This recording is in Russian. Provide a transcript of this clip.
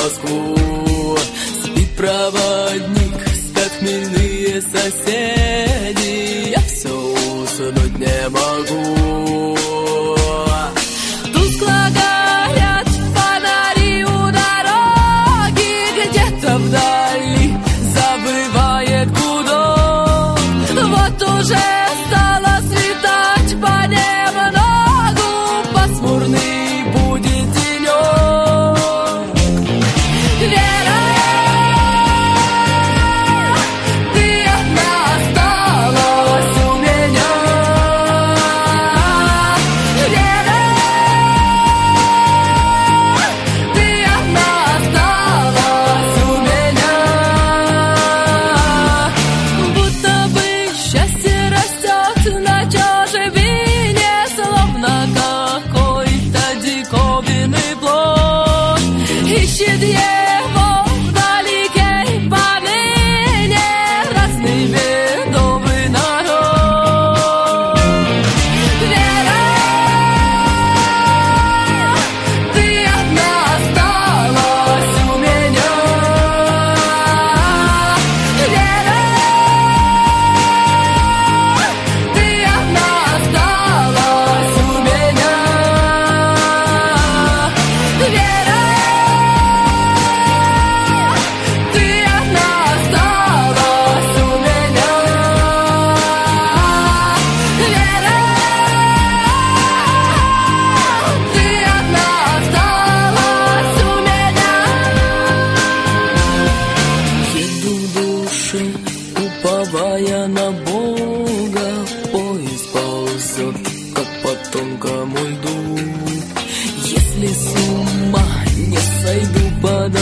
Москву. Спит проводник, спят хмельные соседи, я все уснуть не могу. Тускло горят фонари у дороги, где-то вдали забывает гудок. Вот уже стало светать понемногу, пасмурный будет денек. Вера, ты одна осталась у меня. Вера, ты одна осталась у меня. Будто бы счастье растет на чужбине, словно какой-то диковинный плод. Ищет его вдалеке поныне разный бедовый народ. Вера, ты одна осталась у меня. Вера, ты одна осталась у меня. Вера, ты одна осталась у меня. Вера, ты одна осталась у меня. Еду в душе, уповая на Бога, поезд ползет, как по тонкому льду. Если с ума не сойду под